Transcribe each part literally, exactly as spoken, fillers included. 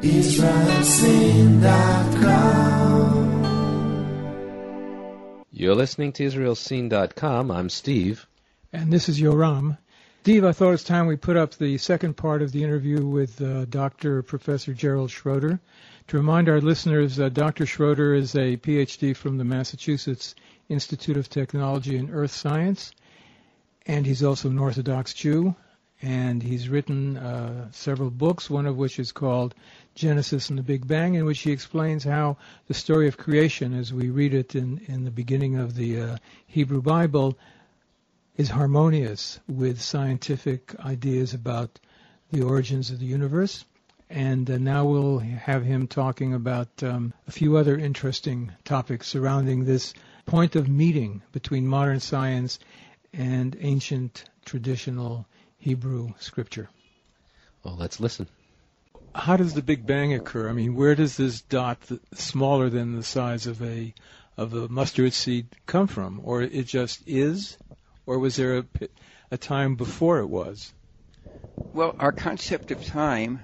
Israel Scene dot com. You're listening to Israel Scene dot com. I'm Steve. And this is Yoram. Steve, I thought it's time we put up the second part of the interview with uh, Doctor Professor Gerald Schroeder. To remind our listeners, uh, Doctor Schroeder is a P H D from the Massachusetts Institute of Technology and Earth Science, and he's also an Orthodox Jew, and he's written uh, several books, one of which is called Genesis and the Big Bang, in which he explains how the story of creation, as we read it in, in the beginning of the uh, Hebrew Bible, is harmonious with scientific ideas about the origins of the universe. And uh, now we'll have him talking about um, a few other interesting topics surrounding this point of meeting between modern science and ancient traditional Hebrew scripture. Well, let's listen. How does the Big Bang occur? I mean, where does this dot, smaller than the size of a of a mustard seed, come from? Or it just is? Or was there a, a time before it was? Well, our concept of time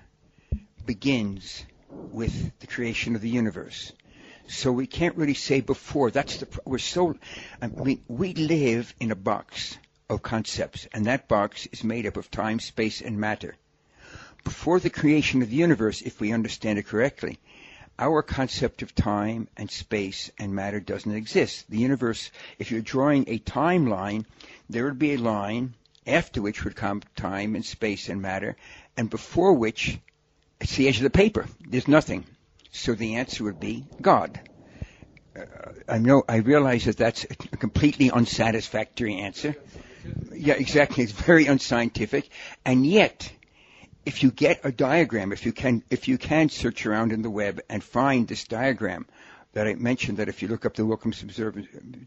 begins with the creation of the universe. So we can't really say before. That's the we're so I mean we live in a box of concepts, and that box is made up of time, space, and matter. Before the creation of the universe, if we understand it correctly, our concept of time and space and matter doesn't exist. The universe, if you're drawing a timeline, there would be a line after which would come time and space and matter, and before which it's the edge of the paper. There's nothing. So the answer would be God. Uh, I know. I realize that that's a completely unsatisfactory answer. Yeah, exactly. It's very unscientific, and yet, if you get a diagram, if you can, if you can search around in the web and find this diagram that I mentioned, that if you look up the Wilkins Observatory,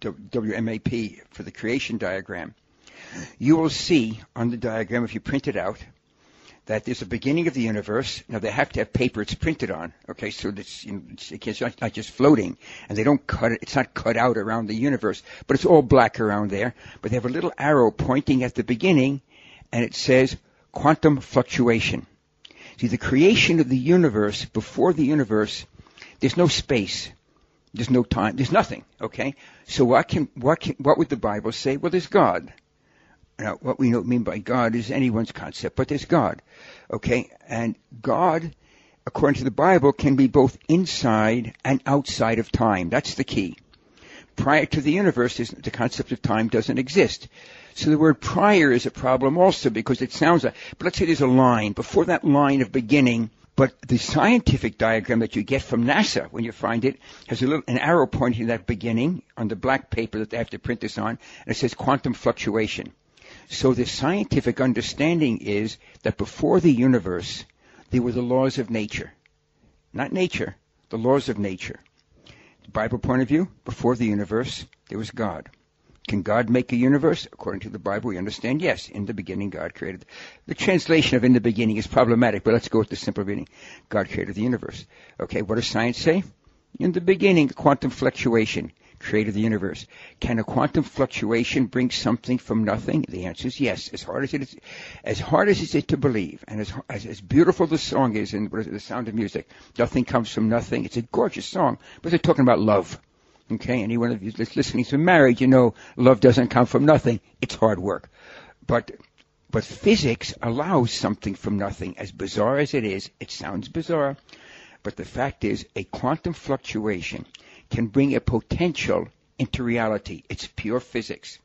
W M A P, for the creation diagram, you will see on the diagram, if you print it out, that there's a beginning of the universe. Now, they have to have paper it's printed on, okay, so it's, you know, it's, it's not, not just floating, and they don't cut it, it's not cut out around the universe, but it's all black around there. But they have a little arrow pointing at the beginning, and it says quantum fluctuation. See, the creation of the universe, before the universe, there's no space, there's no time, there's nothing, okay? So what can, what can, what would the Bible say? Well, there's God. Now, what we mean by God is anyone's concept, but there's God, okay? And God, according to the Bible, can be both inside and outside of time. That's the key. Prior to the universe, the concept of time doesn't exist. So the word prior is a problem also, because it sounds like, but let's say there's a line, before that line of beginning, but the scientific diagram that you get from NASA, when you find it, has a little, an arrow pointing to that beginning on the black paper that they have to print this on, and it says quantum fluctuation. So the scientific understanding is that before the universe, there were the laws of nature. Not nature, the laws of nature. The Bible point of view, before the universe, there was God. Can God make a universe? According to the Bible, we understand, yes. In the beginning, God created. The translation of in the beginning is problematic, but let's go with the simple meaning. God created the universe. Okay, what does science say? In the beginning, quantum fluctuation created the universe. Can a quantum fluctuation bring something from nothing? The answer is yes. As hard as it is, as hard as it is to believe, and as as, as beautiful the song is in The Sound of Music, nothing comes from nothing. It's a gorgeous song, but they're talking about love. Okay, anyone of you that's listening to marriage, you know, love doesn't come from nothing. It's hard work, but but physics allows something from nothing. As bizarre as it is, it sounds bizarre, but the fact is, a quantum fluctuation can bring a potential into reality. It's pure physics.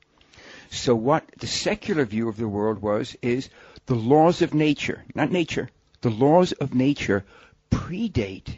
So what the secular view of the world was is the laws of nature, not nature, the laws of nature predate,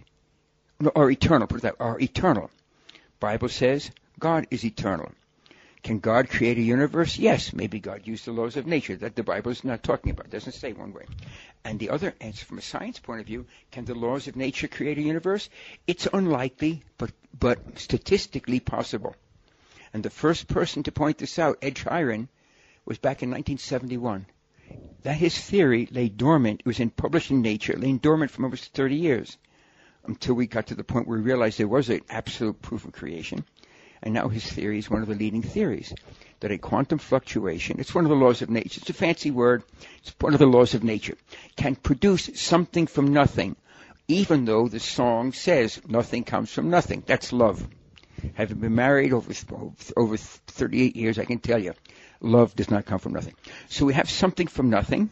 or eternal, put it that, are eternal. Bible says God is eternal. Can God create a universe? Yes, maybe God used the laws of nature. That the Bible is not talking about. It doesn't say one way. And the other answer, from a science point of view, can the laws of nature create a universe? It's unlikely, but but statistically possible. And the first person to point this out, Ed Tryon, was back in nineteen seventy-one. That his theory lay dormant. It was in published in Nature. It lay dormant for almost thirty years, until we got to the point where we realized there was an absolute proof of creation. And now his theory is one of the leading theories, that a quantum fluctuation, it's one of the laws of nature, it's a fancy word, it's one of the laws of nature, can produce something from nothing. even though the song says nothing comes from nothing. That's love. Having been married over over thirty-eight years, I can tell you, love does not come from nothing. So we have something from nothing,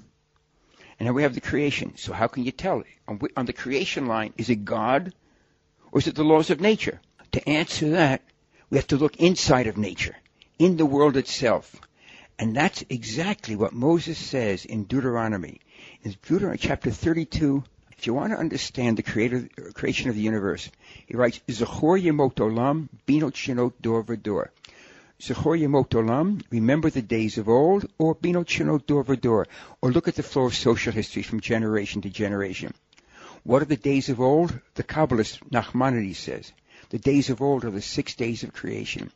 and then we have the creation. So how can you tell? On, on the creation line, is it God, or is it the laws of nature? To answer that, we have to look inside of nature, in the world itself. And that's exactly what Moses says in Deuteronomy. In Deuteronomy chapter thirty-two, if you want to understand the creator, creation of the universe, he writes, Zechor Yemot Olam, Binot Shinot Dor V'Dor. Zechor Yemot Olam, remember the days of old, or Binot Shinot Dor V'Dor, or look at the flow of social history from generation to generation. What are the days of old? The Kabbalist Nachmanides says, the days of old are the six days of creation.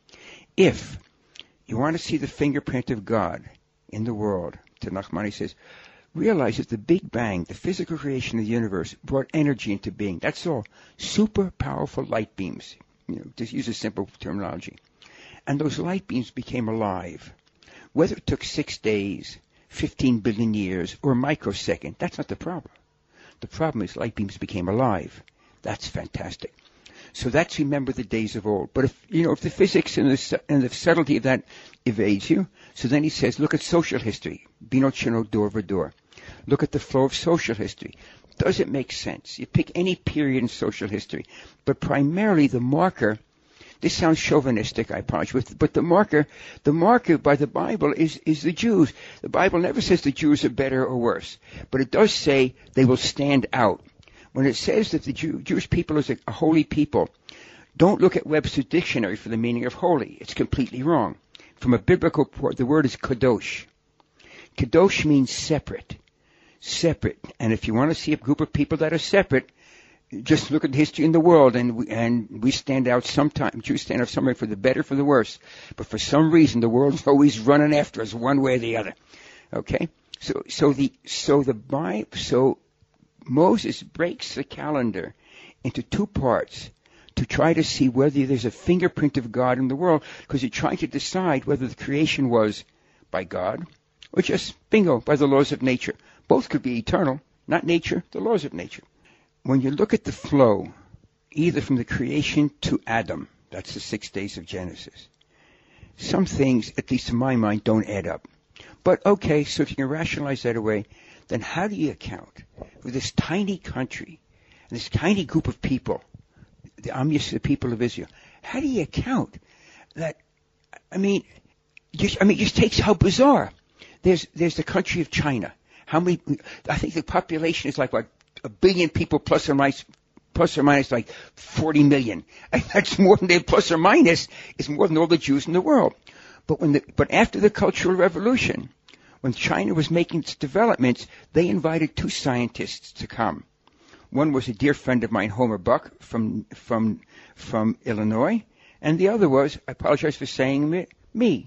If you want to see the fingerprint of God in the world, to Nachmanides says, realize that the Big Bang, the physical creation of the universe, brought energy into being. That's all. Super powerful light beams. You know, just use a simple terminology. And those light beams became alive. Whether it took six days, fifteen billion years, or a microsecond, that's not the problem. The problem is light beams became alive. That's fantastic. So that's remember the days of old. But if, you know, if the physics and the, and the subtlety of that evades you, so then he says, look at social history. Binot Shinot Dor V'Dor. Look at the flow of social history. Does it make sense? You pick any period in social history, but primarily the marker, this sounds chauvinistic, I apologize, but the marker, the marker by the Bible is, is the Jews. The Bible never says the Jews are better or worse, but it does say they will stand out. When it says that the Jew, Jewish people is a, a holy people, don't look at Webster's dictionary for the meaning of holy. It's completely wrong. From a biblical point, the word is kadosh. Kadosh means separate. Separate. And if you want to see a group of people that are separate, just look at the history in the world, and we, and we stand out sometimes. Jews stand out somewhere for the better, for the worse. But for some reason, the world's always running after us one way or the other. Okay? So, so the, so the Bible, so Moses breaks the calendar into two parts to try to see whether there's a fingerprint of God in the world, because he's trying to decide whether the creation was by God or just, bingo, by the laws of nature. Both could be eternal, not nature, the laws of nature. When you look at the flow, either from the creation to Adam, that's the six days of Genesis, some things, at least in my mind, don't add up. But okay, so if you can rationalize that away, then how do you account for this tiny country, and this tiny group of people, the Amish, the people of Israel? How do you account that? I mean, just, I mean, it just takes how bizarre. There's there's the country of China. How many? I think the population is like what, a billion people plus or minus, plus or minus like forty million. And that's more than they plus or minus is more than all the Jews in the world. But when the but after the Cultural Revolution, when China was making its developments, they invited two scientists to come. One was a dear friend of mine, Homer Buck, from from from Illinois, and the other was, I apologize for saying it, me,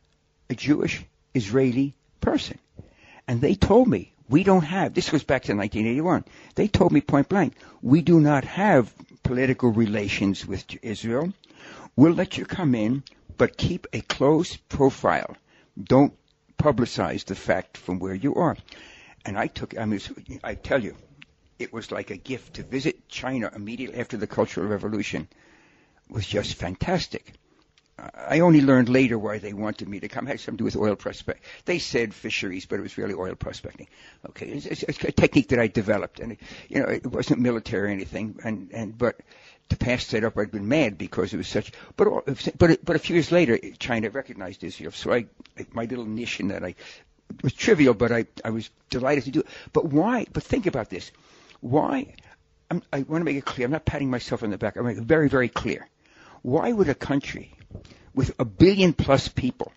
a Jewish Israeli person. And they told me, we don't have, this goes back to nineteen eighty-one, they told me point blank, we do not have political relations with Israel. We'll let you come in, but keep a close profile. Don't publicize the fact from where you are. And I took, I mean, I tell you, it was like a gift to visit China immediately after the Cultural Revolution. It was just fantastic. I only learned later why they wanted me to come. It had something to do with oil prospecting. They said fisheries, but it was really oil prospecting. Okay, it's, it's, it's a technique that I developed, and it, you know, it wasn't military or anything. And and but to pass that up, I'd been mad because it was such. But but but a few years later, China recognized Israel. So I, my little niche in that, I it was trivial, but I I was delighted to do it. But why? But think about this. Why? I'm, I want to make it clear. I'm not patting myself on the back. I make it very very clear. Why would a country with a billion plus people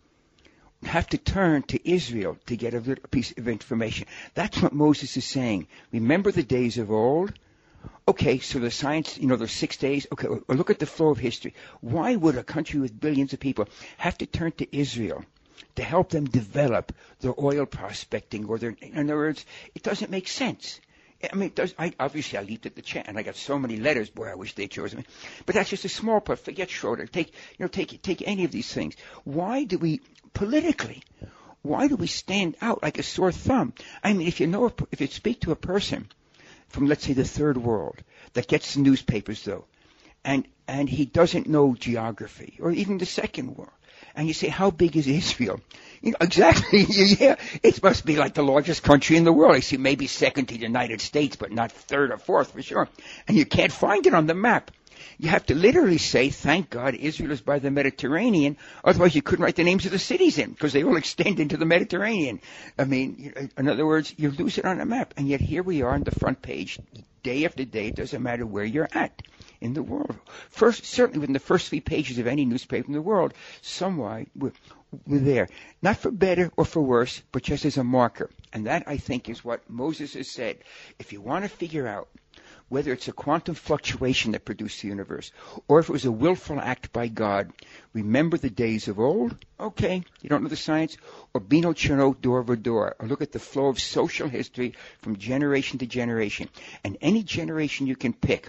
have to turn to Israel to get a little piece of information? That's what Moses is saying. Remember the days of old? Okay, so the science, you know, there's six days. Okay, well, look at the flow of history. Why would a country with billions of people have to turn to Israel to help them develop their oil prospecting or their, in other words, it doesn't make sense. I mean, it does, I, obviously I leaped at the chance, and I got so many letters. Boy, I wish they chose me. But that's just a small part. Forget Schroeder. Take, you know, take, take any of these things. Why do we, politically, why do we stand out like a sore thumb? I mean, if you know, if you speak to a person from, let's say, the third world that gets the newspapers, though, and and he doesn't know geography or even the second world. And you say, how big is Israel? You know, exactly, yeah, it must be like the largest country in the world. I see maybe second to the United States, but not third or fourth for sure. And you can't find it on the map. You have to literally say, thank God Israel is by the Mediterranean. Otherwise, you couldn't write the names of the cities in because they all extend into the Mediterranean. I mean, in other words, you lose it on the map. And yet here we are on the front page, day after day. It doesn't matter where you're at in the world. First, certainly within the first three pages of any newspaper in the world, somewhere we're, we're there. Not for better or for worse, but just as a marker. And that, I think, is what Moses has said. If you want to figure out whether it's a quantum fluctuation that produced the universe, or if it was a willful act by God, remember the days of old? Okay, you don't know the science? Or Bino Cherno Dor Vador, or look at the flow of social history from generation to generation. And any generation you can pick,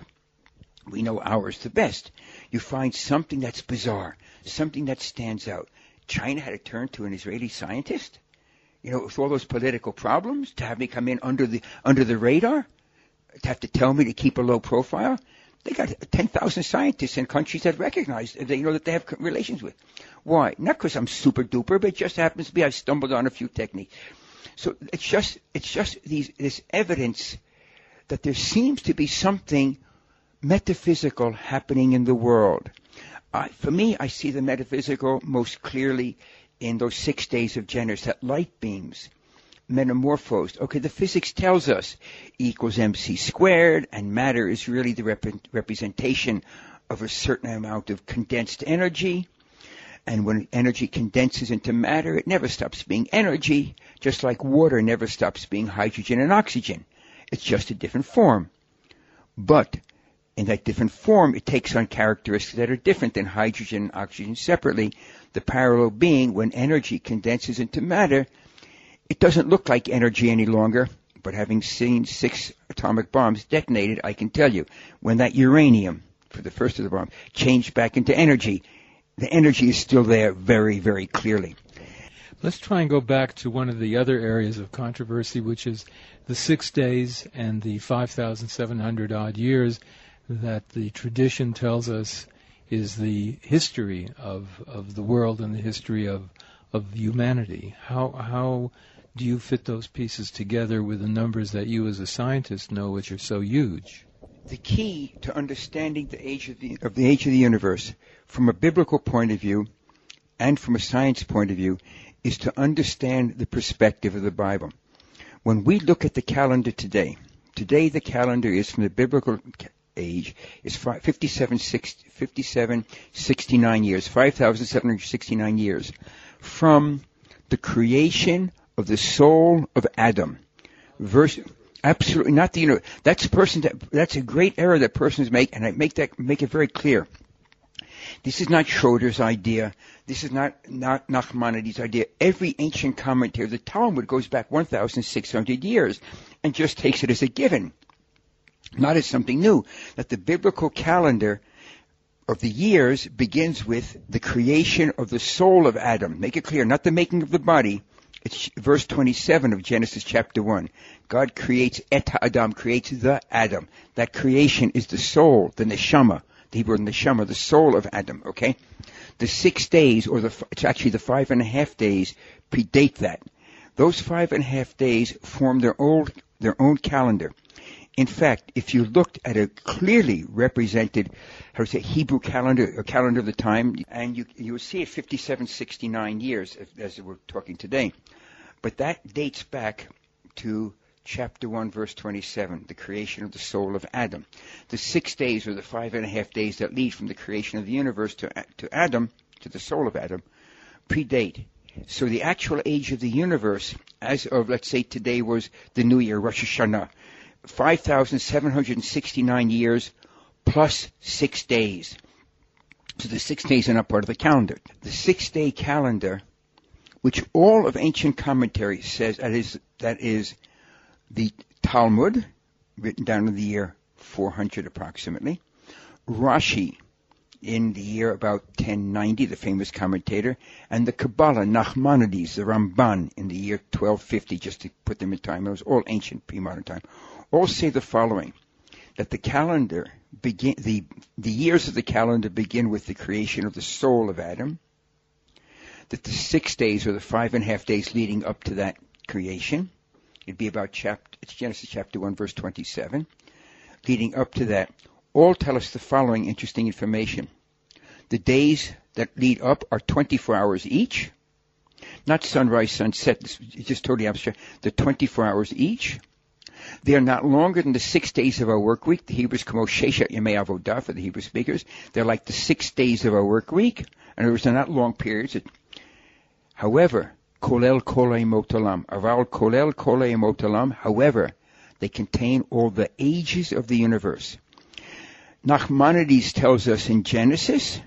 we know ours the best, you find something that's bizarre, something that stands out. China had to turn to an Israeli scientist, you know, with all those political problems, to have me come in under the under the radar, to have to tell me to keep a low profile. They got ten thousand scientists in countries that recognize, that, you know, that they have relations with. Why? Not because I'm super duper, but it just happens to be I've stumbled on a few techniques. So it's just it's just these this evidence that there seems to be something metaphysical happening in the world. Uh, for me, I see the metaphysical most clearly in those six days of Genesis, that light beams metamorphosed. Okay, the physics tells us E equals mc squared, and matter is really the rep- representation of a certain amount of condensed energy. And when energy condenses into matter, it never stops being energy, just like water never stops being hydrogen and oxygen. It's just a different form. But in that different form, it takes on characteristics that are different than hydrogen and oxygen separately. The parallel being, when energy condenses into matter, it doesn't look like energy any longer, but having seen six atomic bombs detonated, I can tell you, when that uranium, for the first of the bombs, changed back into energy, the energy is still there very, very clearly. Let's try and go back to one of the other areas of controversy, which is the six days and the five thousand seven hundred odd years that the tradition tells us is the history of, of the world and the history of, of humanity. How, how do you fit those pieces together with the numbers that you as a scientist know, which are so huge? The key to understanding the age of the, of the age of the universe from a biblical point of view and from a science point of view is to understand the perspective of the Bible. When we look at the calendar today, today the calendar is from the biblical age is fifty-seven, sixty-nine years, five thousand seven hundred sixty-nine years from the creation of the soul of Adam. Verse, absolutely not the, you know, that's a person that, that's a great error that persons make, and I make that, make it very clear. This is not Schroeder's idea. This is not, not Nachmanides' idea. Every ancient commentary, the Talmud, goes back one thousand six hundred years and just takes it as a given, not as something new. That the biblical calendar of the years begins with the creation of the soul of Adam. Make it clear, not the making of the body. It's verse twenty-seven of Genesis chapter one. God creates et Adam, creates the Adam. That creation is the soul, the neshama. The Hebrew neshama, the soul of Adam, okay? The six days, or the, it's actually the five and a half days, predate that. Those five and a half days form their old, their own calendar. In fact, if you looked at a clearly represented, how to say, Hebrew calendar, or calendar of the time, and you you would see it fifty-seven, sixty-nine years, as we're talking today. But that dates back to chapter one, verse twenty-seven, the creation of the soul of Adam. The six days, or the five and a half days that lead from the creation of the universe to to Adam, to the soul of Adam, predate. So the actual age of the universe, as of, let's say, today was the New Year, Rosh Hashanah, five thousand seven hundred sixty-nine years plus six days. So the six days are not part of the calendar. The six-day calendar, which all of ancient commentary says that is, that is the Talmud, written down in the year four hundred approximately, Rashi, in the year about ten ninety, the famous commentator, and the Kabbalah, Nachmanides, the Ramban, in the year twelve fifty, just to put them in time. It was all ancient, pre-modern time. All say the following, that the calendar begin, the, the years of the calendar begin with the creation of the soul of Adam, that the six days or the five and a half days leading up to that creation, it'd be about chapter, it's Genesis chapter one, verse twenty-seven, leading up to that, all tell us the following interesting information. The days that lead up are twenty-four hours each, not sunrise, sunset, it's just totally abstract. They're twenty-four hours each. They are not longer than the six days of our work week. The Hebrews come out Shesha Yemei Avodah for the Hebrew speakers. They're like the six days of our work week. In other words, they're not long periods. It, however, Kolel Kolei Motalam, Aval Kolel Kolei Motalam, however, they contain all the ages of the universe. Nachmanides tells us in Genesis,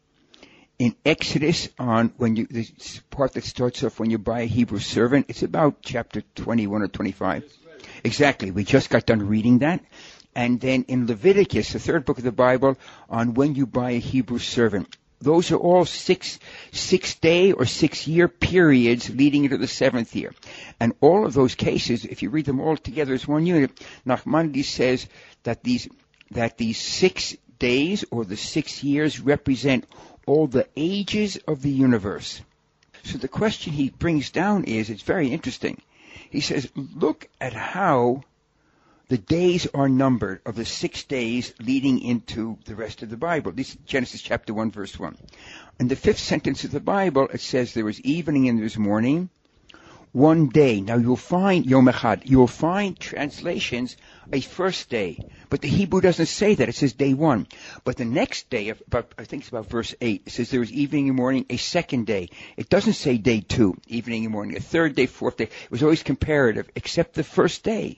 in Exodus, on when you the part that starts off when you buy a Hebrew servant, it's about chapter twenty-one or twenty-five. Exactly. We just got done reading that. And then in Leviticus, the third book of the Bible, on when you buy a Hebrew servant. Those are all six, six day or six year periods leading into the seventh year. And all of those cases, if you read them all together as one unit, Nachmanides says that these, that these six days or the six years represent all the ages of the universe. So the question he brings down is, it's very interesting. He says, look at how the days are numbered of the six days leading into the rest of the Bible. This is Genesis chapter one, verse one. In the fifth sentence of the Bible, it says there was evening and there was morning, one day. Now you'll find, Yom Echad, you'll find translations, a first day. But the Hebrew doesn't say that. It says day one. But the next day, about, I think it's about verse eight, it says there was evening and morning, a second day. It doesn't say day two, evening and morning, a third day, fourth day. It was always comparative, except the first day.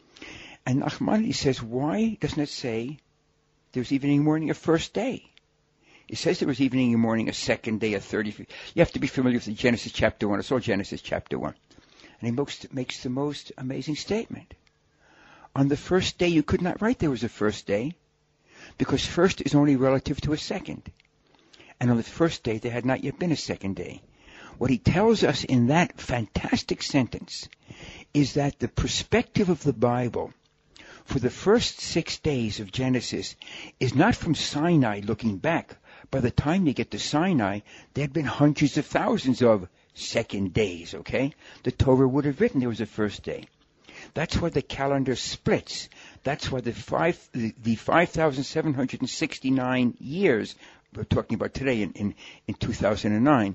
And Nachmanides says, why doesn't it say there was evening and morning, a first day? It says there was evening and morning, a second day, a third day. You have to be familiar with the Genesis chapter one. It's all Genesis chapter one. And he makes, makes the most amazing statement. On the first day, you could not write there was a first day, because first is only relative to a second. And on the first day, there had not yet been a second day. What he tells us in that fantastic sentence is that the perspective of the Bible for the first six days of Genesis is not from Sinai looking back. By the time you get to Sinai, there had been hundreds of thousands of second days, okay? The Torah would have written there was a first day. That's why the calendar splits. That's why the five the, the five thousand seven hundred sixty-nine years we're talking about today in, in, in two thousand nine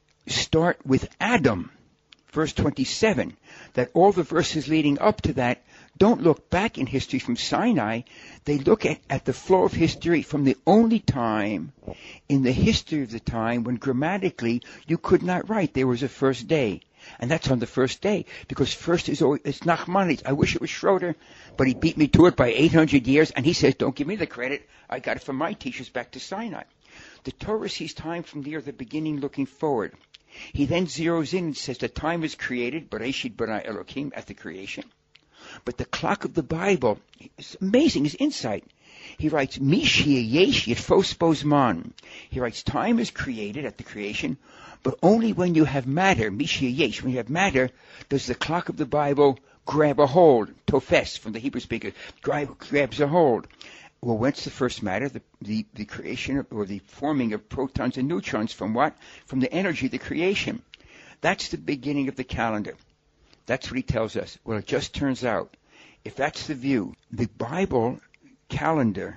start with Adam, verse twenty-seven. That all the verses leading up to that don't look back in history from Sinai. They look at, at the flow of history from the only time in the history of the time when grammatically you could not write there was a first day. And that's on the first day, because first is always, it's Nachmanides. I wish it was Schroeder, but he beat me to it by eight hundred years, and he says, don't give me the credit. I got it from my teachers back to Sinai. The Torah sees time from near the beginning looking forward. He then zeroes in and says the time is created, Bereshit bara Elokim, at the creation. But the clock of the Bible, it's amazing, his insight. He writes, Mishia yesh yitfos bo zman. He writes, time is created at the creation, but only when you have matter, Mishia yesh, when you have matter, does the clock of the Bible grab a hold. Tofes, from the Hebrew speaker, grab, grabs a hold. Well, whence the first matter? The, the, the creation of, or the forming of protons and neutrons from what? From the energy of the creation. That's the beginning of the calendar. That's what he tells us. Well, it just turns out, if that's the view, the Bible calendar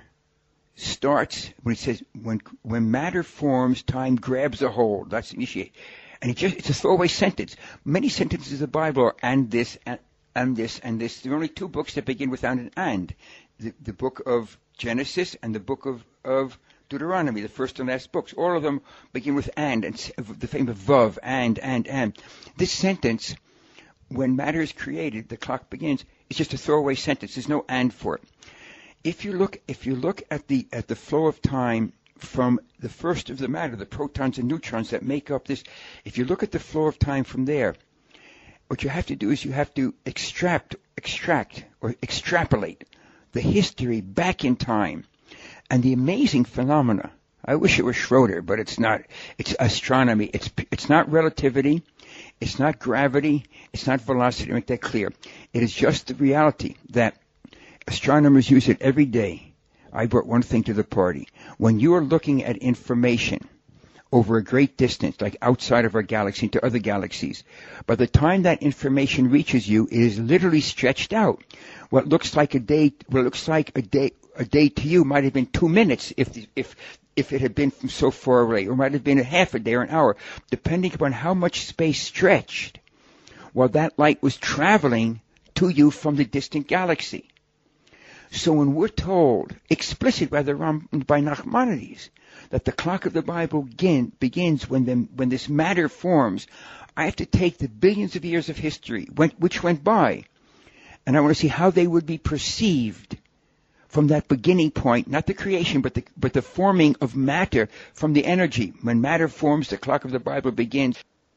starts when it says, when when matter forms, time grabs a hold. That's initiate. And it just, it's a throwaway sentence. Many sentences of the Bible are and this, and, and this, and this. There are only two books that begin with an and. The, the book of Genesis and the book of, of Deuteronomy, the first and last books. All of them begin with and, and the famous vav, and, and, and. This sentence, when matter is created, the clock begins, it's just a throwaway sentence. There's no and for it. If you look, if you look at the, at the flow of time from the first of the matter, the protons and neutrons that make up this, if you look at the flow of time from there, what you have to do is you have to extract, extract or extrapolate the history back in time. And the amazing phenomena I wish it was Schroeder, but it's not. It's astronomy. It's it's not relativity. It's not gravity. It's not velocity. Make that clear. It is just the reality that astronomers use it every day. I brought one thing to the party. When you are looking at information over a great distance, like outside of our galaxy into other galaxies, by the time that information reaches you, it is literally stretched out. What looks like a day, what looks like a day, a day to you might have been two minutes if if if it had been from so far away, or might have been a half a day or an hour, depending upon how much space stretched while that light was traveling to you from the distant galaxy. So when we're told, explicit by the Ram, by Nachmanides, that the clock of the Bible begin, begins when the, when this matter forms, I have to take the billions of years of history went, which went by, and I want to see how they would be perceived from that beginning point, not the creation, but the, but the forming of matter from the energy. When matter forms, the clock of the Bible begins.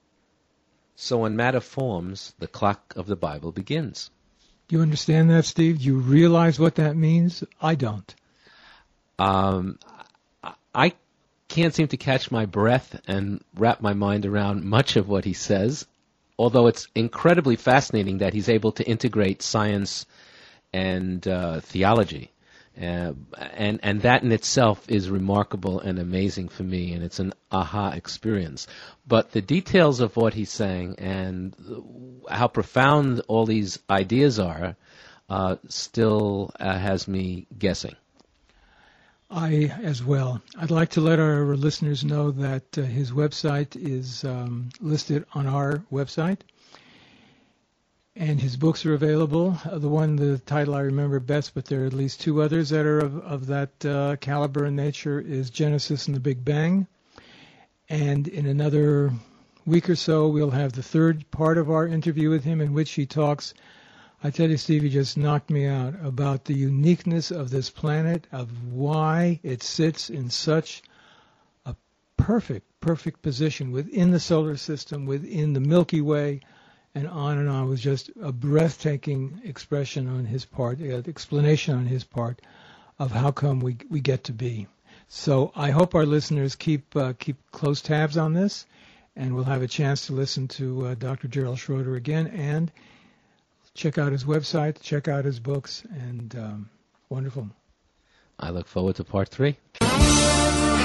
So when matter forms, the clock of the Bible begins. Do you understand that, Steve? Do you realize what that means? I don't. Um, I can't seem to catch my breath and wrap my mind around much of what he says, although it's incredibly fascinating that he's able to integrate science and uh, theology. Uh, and, and that in itself is remarkable and amazing for me, and it's an aha experience. But the details of what he's saying and how profound all these ideas are uh, still uh, has me guessing. I as well. I'd like to let our listeners know that uh, his website is um, listed on our website, and his books are available. Uh, the one, the title I remember best, but there are at least two others that are of, of that uh, caliber and nature, is Genesis and the Big Bang. And in another week or so, we'll have the third part of our interview with him, in which he talks, I tell you, Steve, he just knocked me out, about the uniqueness of this planet, of why it sits in such a perfect, perfect position within the solar system, within the Milky Way, and on and on. It was just a breathtaking expression on his part, uh, explanation on his part of how come we we get to be. So I hope our listeners keep uh, keep close tabs on this, and we'll have a chance to listen to uh, Doctor Gerald Schroeder again, and check out his website, check out his books, and um, wonderful. I look forward to part three.